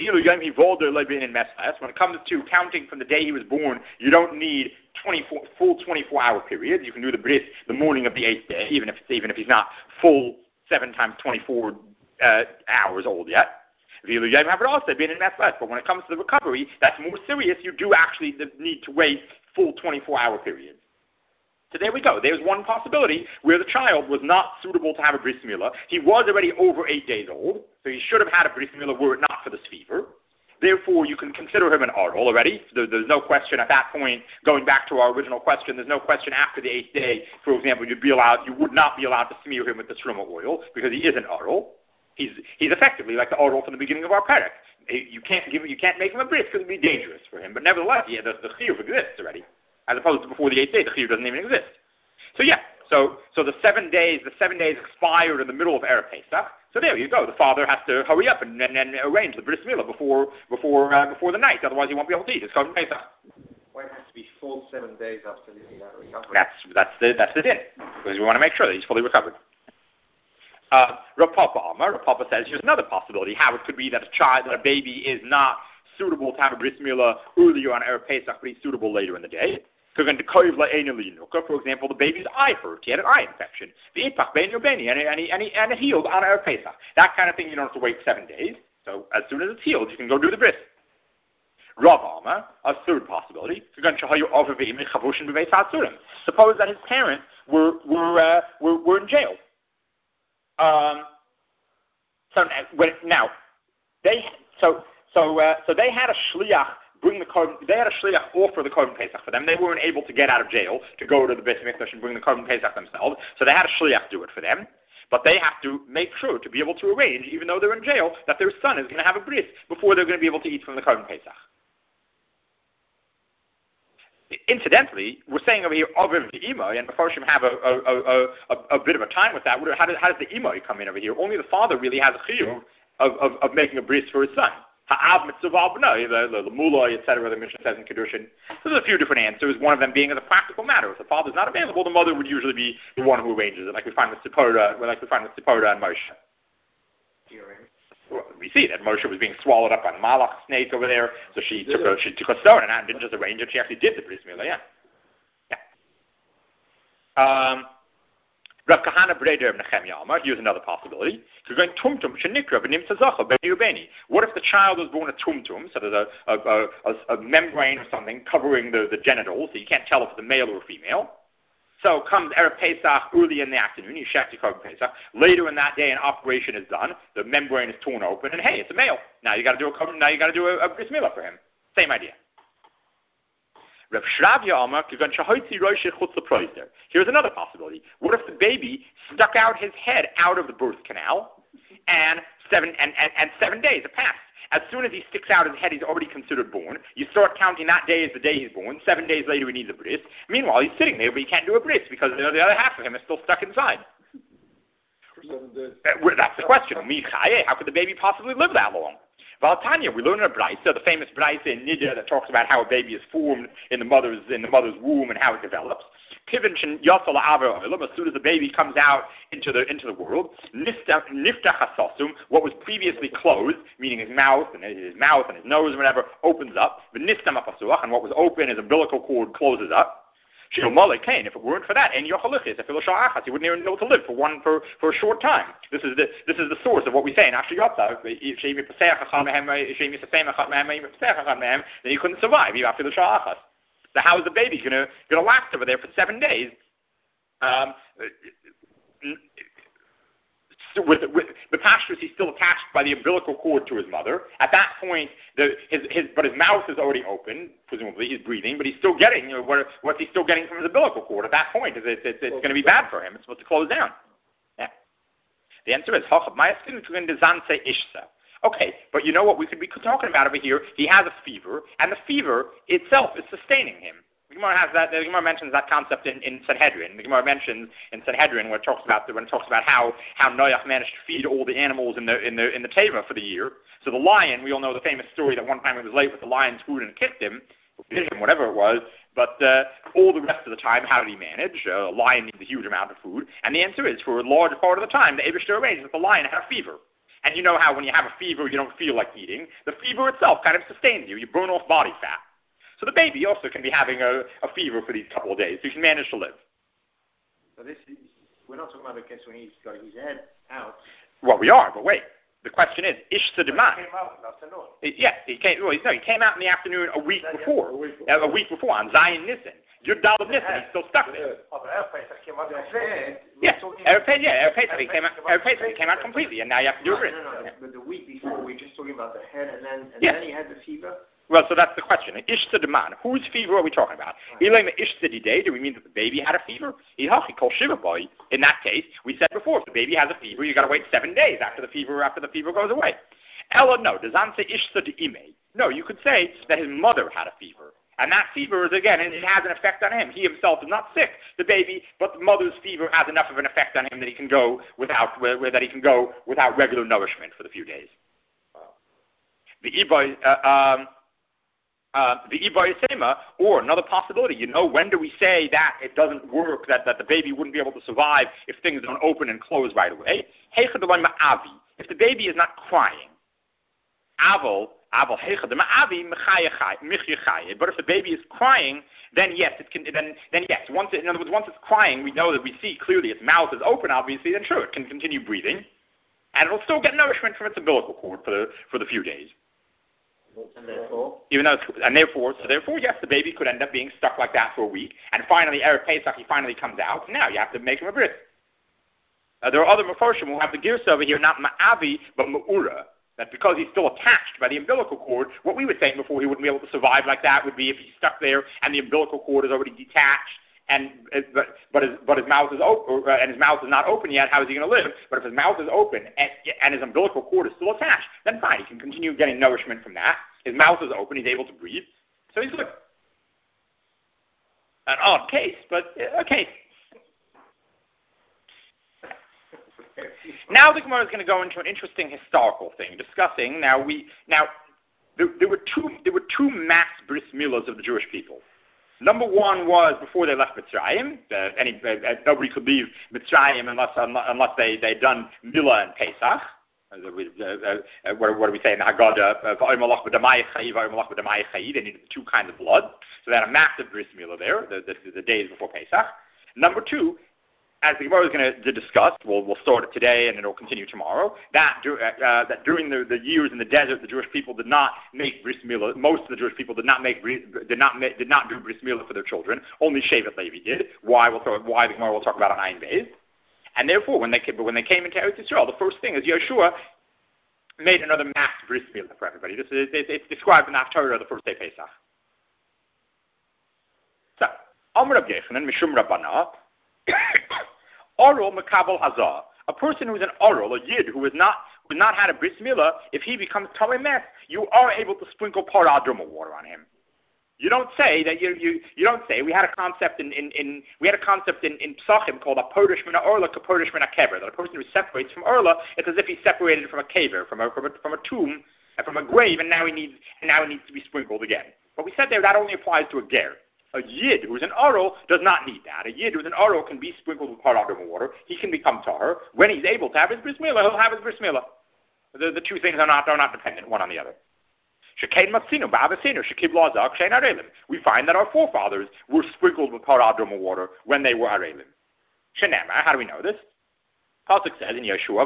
When it comes to counting from the day he was born, you don't need full 24-hour periods. You can do the bris the morning of the 8th day, even if he's not full 7 times 24 hours old yet. But when it comes to the recovery, that's more serious. You do actually need to wait full 24-hour periods. So there we go. There's one possibility where the child was not suitable to have a bris milah. He was already over 8 days old, so he should have had a bris milah were it not for this fever. Therefore, you can consider him an arul already. There's no question at that point, going back to our original question, there's no question after the 8th day, for example, you would not be allowed to smear him with the truma oil because he is an arul. He's effectively like the arul from the beginning of our parak. You can't make him a bris because it would be dangerous for him. But nevertheless, the chiyuv exists already. As opposed to before the 8th day, the chiyuv doesn't even exist. So So the 7 days expired in the middle of Erev Pesach. So there you go. The father has to hurry up and arrange the bris milah before the night. Otherwise, he won't be able to eat. It's called Pesach. Why it has to be full 7 days after the recovery? That's the din, because we want to make sure that he's fully recovered. Rav Papa says here's another possibility how it could be that a baby is not suitable to have a bris milah earlier on Erev Pesach, but he's suitable later in the day. For example, the baby's eye hurt. He had an eye infection. And it healed on Erev Pesach. That kind of thing, you don't have to wait 7 days. So as soon as it's healed, you can go do the bris. Rav Amar, a third possibility. Suppose that his parents were in jail. So they had a shliach bring the korban. They had a shliach offer the korban pesach for them. They weren't able to get out of jail to go to the Beit Mikdash and bring the korban pesach themselves. So they had a shliach do it for them. But they have to make sure to be able to arrange, even though they're in jail, that their son is going to have a bris before they're going to be able to eat from the korban pesach. Incidentally, we're saying over here, Aviv the Imai, and Mefarshim have a bit of a time with that. How does the Imai come in over here? Only the father really has a chiyuv of making a bris for his son. Ha'av mitzvah b'nai, the mullah, etc., the Mishnah says in Kedushin. There's a few different answers, one of them being as a practical matter. If the father's not available, the mother would usually be the one who arranges it, like we find with Tzipora and Moshe. Well, we see that Moshe was being swallowed up by a malach snake over there, so she took a stone and didn't just arrange it, she actually did the bris milah, Rav Kahana Breder of Nechemia Amar, here's another possibility. What if the child was born a tumtum, so there's a membrane or something covering the genitals, so you can't tell if it's a male or a female. So comes Erev Pesach early in the afternoon, you check the korban Pesach. Later in that day, an operation is done. The membrane is torn open, and hey, it's a male. Now you got to do a bris milah for him. Same idea. Rav Shravya Amar, here's another possibility. What if the baby stuck out his head out of the birth canal, and 7 days have passed? As soon as he sticks out his head, he's already considered born. You start counting that day as the day he's born. 7 days later, he needs a bris. Meanwhile, he's sitting there, but he can't do a bris because the other half of him is still stuck inside. That's the question. How could the baby possibly live that long? Valtanya, we learn in a brayso, the famous brayso in Nidya that talks about how a baby is formed in the mother's womb and how it develops. As soon as the baby comes out into the world, what was previously closed, meaning his mouth and his nose and whatever, opens up. And what was open, his umbilical cord closes up. If it weren't for that, he wouldn't even be able to live for a short time. This is the source of what we say in Asher Yotzah. Then he couldn't survive. So how is the baby going to last over there for 7 days? With the pastures, he's still attached by the umbilical cord to his mother. At that point, his mouth is already open. Presumably, he's breathing, but he's still getting. What's he still getting from his umbilical cord? At that point, it's going to be bad for him. It's supposed to close down. Yeah. The answer is okay, but you know what we could be talking about over here? He has a fever, and the fever itself is sustaining him. The Gemara mentions that concept in Sanhedrin. The Gemara mentions in Sanhedrin when it talks about how Noach managed to feed all the animals in the Teva for the year. So the lion, we all know the famous story that one time he was late with the lion's food and it kicked him, or bit him, whatever it was. But all the rest of the time, how did he manage? A lion needs a huge amount of food, and the answer is for a large part of the time, the Eibishter arranged that the lion had a fever. And you know how when you have a fever, you don't feel like eating. The fever itself kind of sustains you. You burn off body fat. So the baby also can be having a fever for these couple of days, so he can manage to live. So we're not talking about a case when he's got his head out. Well, we are, but wait. The question is, Ishsa Deman. He came out in the afternoon. Yes, he came out in the afternoon a week before, on Zion Nissen. Yud Daled Nissen, he's still stuck there. Erev Pesach, he came out completely, and now you have to do it. No. But the week before, we're just talking about the head, and then he had the fever. Well, so that's the question. Ishsa Deman. Whose fever are we talking about? Ishsa do we mean that the baby had a fever? In that case, we said before, if the baby has a fever, you got to wait 7 days after the fever goes away. Ella, no. Does not say Ishsa De'ime. No, you could say that his mother had a fever. And that fever is, again, it has an effect on him. He himself is not sick, the baby, but the mother's fever has enough of an effect on him that he can go without regular nourishment for the few days. The Ibai Sema, or another possibility, when do we say that it doesn't work, that the baby wouldn't be able to survive if things don't open and close right away? If the baby is not crying, but if the baby is crying, then yes, it can. Then yes. Once it's crying, we see clearly its mouth is open. Obviously, then sure, it can continue breathing, and it'll still get nourishment from its umbilical cord for the few days. And therefore, therefore, yes, the baby could end up being stuck like that for a week, and finally, Erev Pesach, he finally comes out. Now you have to make him a bris. There are other Mefarshim who have the girsa over here, not Ma'avi, but Ma'ura. That because he's still attached by the umbilical cord, what we were saying before he wouldn't be able to survive like that would be if he's stuck there and the umbilical cord is already detached, but his mouth is open, and his mouth is not open yet. How is he going to live? But if his mouth is open and his umbilical cord is still attached, then fine, he can continue getting nourishment from that. His mouth is open, he's able to breathe, so he's good. An odd case, but a case. Now the Gemara is going to go into an interesting historical thing, discussing there were two mass bris milas of the Jewish people. Number one was before they left Mitzrayim. Nobody could leave Mitzrayim unless they'd done Milah and Pesach. What do we say in the Haggadah? They needed two kinds of blood, so they had a massive bris milah there, the days before Pesach. Number two, as the Gemara is going to discuss, we'll start it today and it'll continue tomorrow, that during the years in the desert, the Jewish people did not make bris milah. Most of the Jewish people did not do bris milah for their children. Only Shevet Levi did. Why the Gemara will talk about on Ayin Beis. And therefore, when they came into Eretz Yisrael, the first thing is Yeshua made another mass bris milah for everybody. It's described in the Haftarah, the first day Pesach. So, Amar Rav Yechanan Mishum Rabbana. Oral Makabel Hazah, a person who is an oral, a yid who has not had a bris milah, if he becomes Tamei Mes, you are able to sprinkle parah adumah water on him. You don't say that you don't say. We had a concept in Psachim called a Porish Min Orla to Porish Min Kever, that a person who separates from Orla, it's as if he's separated from a kever, from a tomb, and from a grave, and now he needs to be sprinkled again. But we said there that only applies to a ger. A yid who's an oral does not need that. A yid who's an oral can be sprinkled with parah adumah water. He can become tahor. When he's able to have his bris milah, he'll have his bris milah. The two things are not dependent one on the other. We find that our forefathers were sprinkled with parah adumah water when they were arelim. How do we know this? Pasuk says in Yeshua,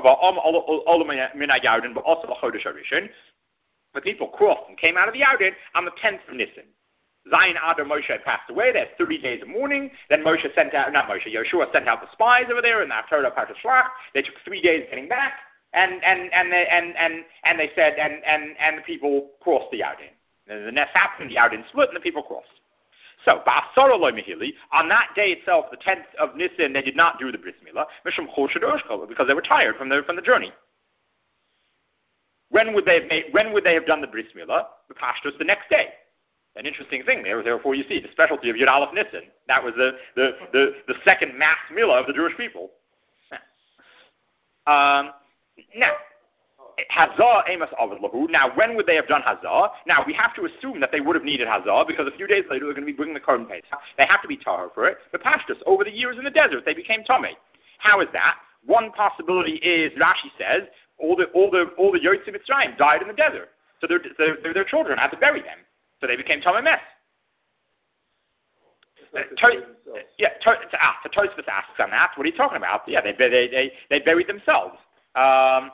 the people crossed and came out of the Yarden on the 10th of Nisan. Zion Adar Moshe had passed away. They had 30 days of mourning. Then Yeshua sent out the spies over there in the Haftarah Parshat Shlach. They took 3 days getting back, and they said, and the people crossed the Yarden. The Ness happened, the Yarden split, and the people crossed. So, on that day itself, the 10th of Nisan, they did not do the bris milah because they were tired from the journey. When would they have done the bris milah? The pashtus the next day. An interesting thing there. Therefore, you see the specialty of Yud Aleph Nisan. That was the second mass milah of the Jewish people. Now, Hazah Amos Avad Lahu. Now, when would they have done Hazah? Now, we have to assume that they would have needed Hazah because a few days later they're going to be bringing the Korban Pesach. They have to be tahor for it. The pashtus, over the years in the desert, they became tamei. How is that? One possibility is Rashi says all the Yotzei Mitzrayim died in the desert, so their children had to bury them. So they became Tamei Mes. Tosfos asks on that. What are you talking about? Yeah, they buried themselves. The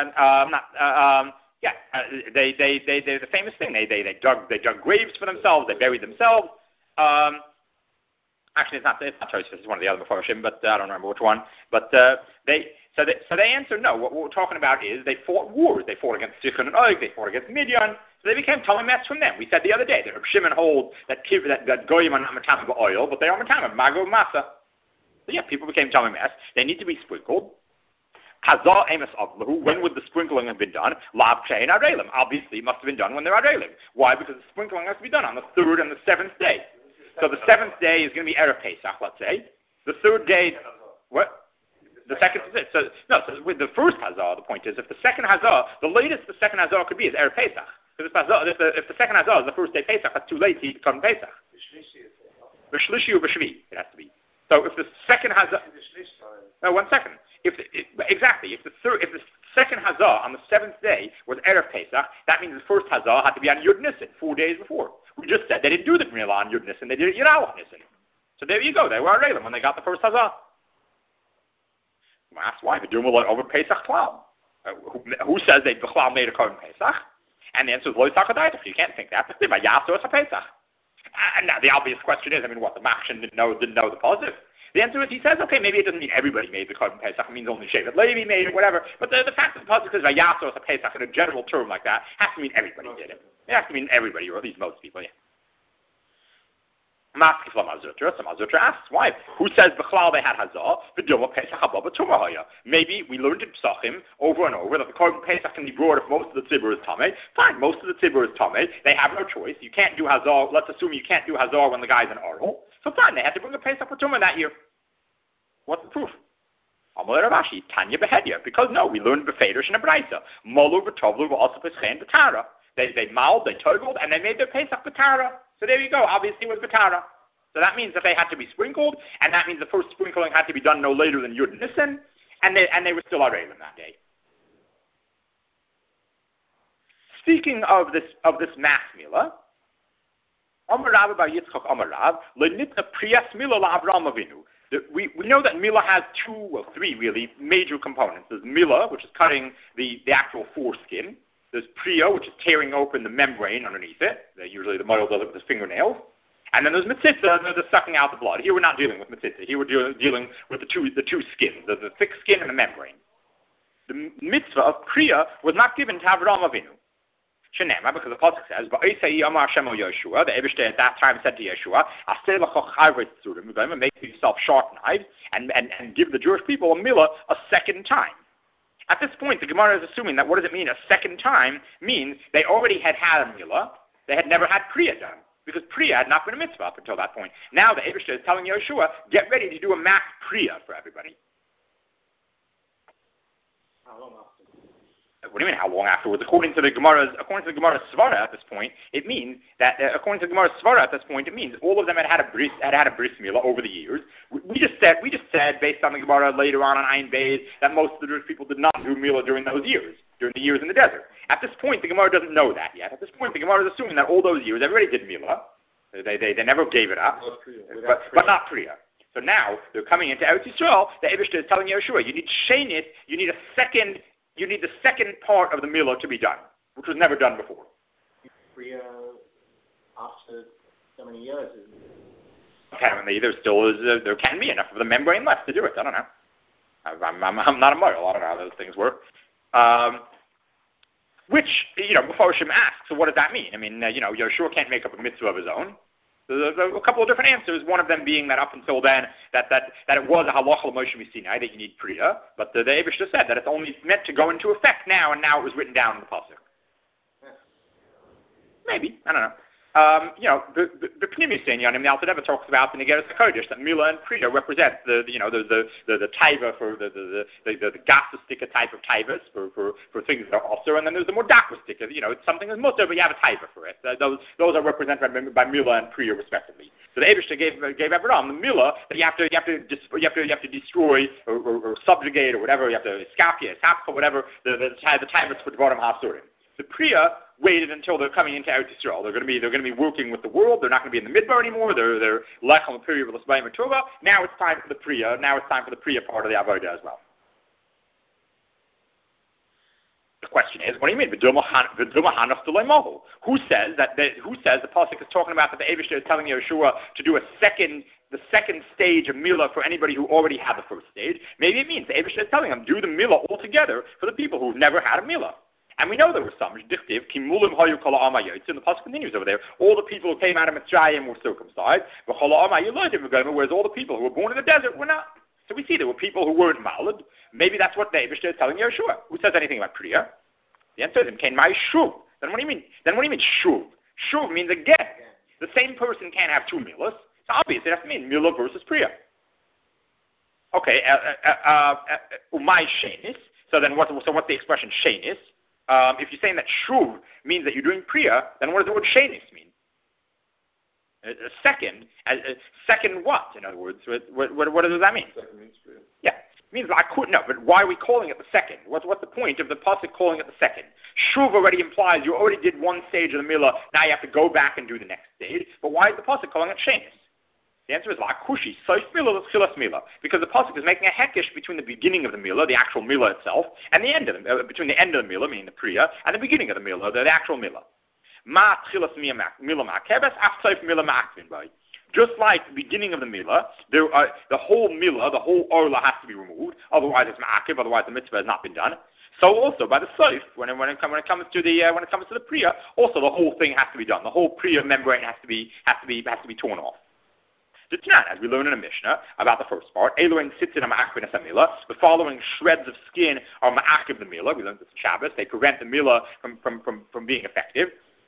famous thing. They dug graves for themselves. They buried themselves. Actually, it's not Tosfos. It's one of the other Mefarshim, but I don't remember which one. But they answer no. What we're talking about is they fought wars. They fought against Sichon and Og. They fought against Midian. So they became Tamei Mes from them. We said the other day that Reb Shimon holds that goyim are not matama b'oil, but they are matama mago masa. So yeah, people became Tamei Mes. They need to be sprinkled. Hazah emes avlahu. When would the sprinkling have been done? Lav shein arelim. Obviously, it must have been done when they're arelim. Why? Because the sprinkling has to be done on the third and the seventh day. So the seventh day is going to be Erev Pesach, let's say. The third day, what? The second, so with the first Hazah, the point is, if the second Hazah, the latest the second Hazah could be is Erev Pesach. Because if the second Hazah is the first day Pesach, that's too late to eat Korban Pesach. B'shlishi or b'shvi, it has to be. So if the second Hazah, no, 1 second. If the second Hazah on the seventh day was Erev Pesach, that means the first Hazah had to be on Yud Nisan, 4 days before. We just said they didn't do the Milah on Yud Nisan, they did it Yud Aleph Nisan. So there you go, they were Arelim when they got the first Hazah. Well, that's why the Dumah over Pesach Klal. Who says they B'chlal made a Korban Pesach? And the answer is Lo Yisachadaitach. You can't think that. But by Yaso it's a Pesach. And now the obvious question is, what, the Machshin didn't know the positive? The answer is, he says, okay, maybe it doesn't mean everybody made the Korban Pesach. It means only Shevet Levi made it, whatever. But the fact that the positive is by Yaso it's a Pesach in a general term like that has to mean everybody did it. It has to mean everybody, or at least most people, yeah. Some Azutra asks, why? Who says B'chlal they had Hazah? Maybe we learned in Psachim over and over that the Korban Pesach can be brought if most of the tzibur is Tameh. Fine, most of the tzibur is Tameh. They have no choice. You can't do Hazah. Let's assume you can't do Hazah when the guy's an Oral. So fine, they had to bring a Pesach for Tumah that year. What's the proof? Amal Ravashi, Tanya Behedya. Because no, we learned Befedrish and a Braisa. Molu B'tovlu also Peschein B'tara. They mauled, they togled, and they made their Pesach B'tara. So there you go. Obviously, it was B'tara. So that means that they had to be sprinkled, and that means the first sprinkling had to be done no later than Yud Nisan, and they were still Arelim that day. Speaking of this mass milah, Amar Rav bar Yitzchak Amar Rav le'nitna priyas milah la'Avraham Avinu. We know that milah has three really major components. There's milah, which is cutting the actual foreskin. There's priya, which is tearing open the membrane underneath it. Usually the male does it with his fingernails. And then there's mitzitza, the sucking out the blood. Here we're not dealing with mitzitza. Here we're dealing with the two skins, the thick skin and the membrane. The mitzvah of priya was not given to Avraham Avinu. Shenema, because the pasuk says, "Va'isai Amar Hashem el Yeshua." The Eibishter at that time said to Yeshua, "Aseh l'cha chayvos tzurim." We're going to make yourself sharp knives and give the Jewish people a milah a second time. At this point, the Gemara is assuming that what does it mean? A second time means they already had a milah. They had never had priya done, because priya had not been a mitzvah up until that point. Now the Eibishter is telling Yeshua, get ready to do a mass priya for everybody. How long after? What do you mean, how long afterwards? According to the Gemara's Svara at this point, it means that, according to the Gemara's Svara at this point, it means all of them had a bris milah over the years. We just said, based on the Gemara later on Ayin Beis, that most of the Jewish people did not do milah during those years, during the years in the desert. At this point, the Gemara doesn't know that yet. At this point, the Gemara is assuming that all those years, everybody did milah. They never gave it up, but not priya. So now, they're coming into Eretz Yisrael, the Eibishter is telling Yeshua, you need shenit, you need the second part of the milah to be done, which was never done before. Priya after so many years. Apparently, there can be enough of the membrane left to do it. I don't know. I'm not a moral. I don't know how those things work. Which, before Hashem asks, so what does that mean? I mean, Yeshua can't make up a mitzvah of his own. There's a couple of different answers. One of them being that up until then, that it was a halacha l'Moshe Sinai that you need priya, but the Eibishter said that it's only meant to go into effect now, and now it was written down in the pasuk. Maybe, I don't know. The Pnimi Seinyanim, the Alter Rebbe talks about the Negeres HaKodesh, that milah and priya represent the taiva for the gasostika type of taivas for things that are also, and then there's the more dakostika, it's something that's mutter, but you have a taiva for it. Those are represented by milah and priya respectively. So the Eibishter gave Avraham the milah that you have to destroy or subjugate or whatever, you have to escapia, whatever the taivas for Dvarim HaSurim. The priya waited until they're coming into Eretz Yisrael. They're going to be working with the world. They're not going to be in the midbar anymore. They're lechem a period of l'sbayim tova. Now it's time for the priya. Now it's time for the priya part of the avodah as well. The question is, what do you mean? Who says the pasuk is talking about that the Eibishter is telling Yeshua to do the second stage of milah for anybody who already had the first stage? Maybe it means the Eibishter is telling them do the milah altogether for the people who've never had a milah. And we know there were some. And the pasuk continues over there. All the people who came out of Mitzrayim were circumcised. Whereas all the people who were born in the desert were not. So we see there were people who weren't malad. Maybe that's what the Eibishter is telling Yeshua. Who says anything about Priya? The answer is, "Kain my shuv." Then what do you mean? Shuv? Shuv means again. The same person can't have two milas. So obviously it has to mean milah versus Priya. Okay, umay shenis. So what's the expression shenis? If you're saying that shuv means that you're doing Priya, then what does the word shenis mean? Second what? In other words, what does that mean? Second means Priya. Yeah, it means I couldn't know, but why are we calling it the second? What's the point of the pasuk calling it the second? Shuv already implies you already did one stage of the milah, now you have to go back and do the next stage. But why is the pasuk calling it shenis? The answer is kushi, soif milah, chilas milah, because the pasuk is making a hekesh between the beginning of the milah, the actual milah itself, and the end of the between the end of the milah, meaning the priya, and the beginning of the milah, the actual milah. Ma chilas milah ma'akebes, af soif milah ma'akvin by. Just like the beginning of the milah, the whole milah, the whole orla has to be removed, otherwise it's ma'akev, otherwise the mitzvah has not been done. So also by the soif, when it comes to the priya, also the whole thing has to be done. The whole priya membrane has to be torn off. As we learn in a Mishnah about the first part, the following shreds of skin are ma'akiv the milah. We learned this in Shabbos. They prevent the milah from being effective.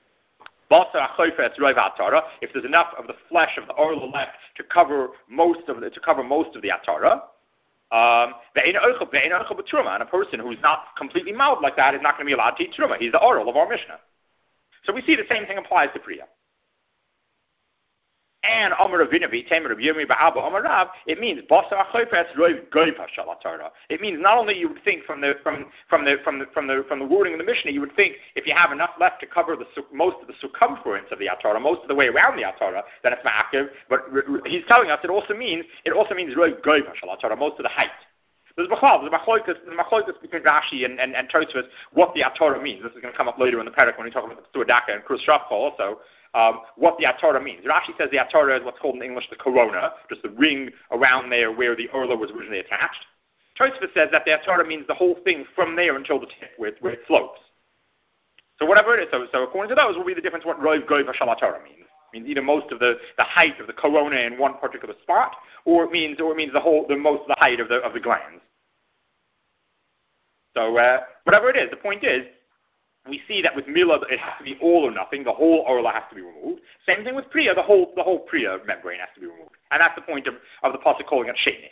If there's enough of the flesh of the orla left to cover most of the atara, and a person who's not completely mild like that is not going to be allowed to eat truma. He's the oral of our Mishnah. So we see the same thing applies to priya. And it means it means not only you would think from the wording of the Mishnah, you would think if you have enough left to cover most of the circumference of the atara, most of the way around the atara, then it's ma'akiv. But he's telling us it also means most of the height. There's machlokes between Rashi and Tosfos what the atara means. This is going to come up later in the parak when we talk about the Suadaka and Kruz Shafcha also. What the atara means. Rashi says the atara is what's called in English the corona, just the ring around there where the orla was originally attached. Tosfos says that the atara means the whole thing from there until the tip, where it slopes. So whatever it is, so according to those will be the difference what Rov Goy Vashal atara means. It means either most of the height of the corona in one particular most of the height of the glands. So whatever it is, the point is, we see that with milah it has to be all or nothing. The whole orla has to be removed. Same thing with priya. The whole priya membrane has to be removed, and that's the point of the pasuk calling it shenis.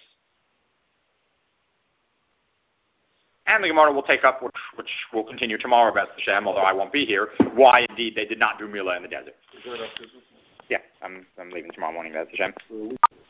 And the Gemara will take up, which will continue tomorrow, B'ez Hashem, although I won't be here. Why indeed they did not do milah in the desert? Yeah, I'm leaving tomorrow morning, B'ez Hashem.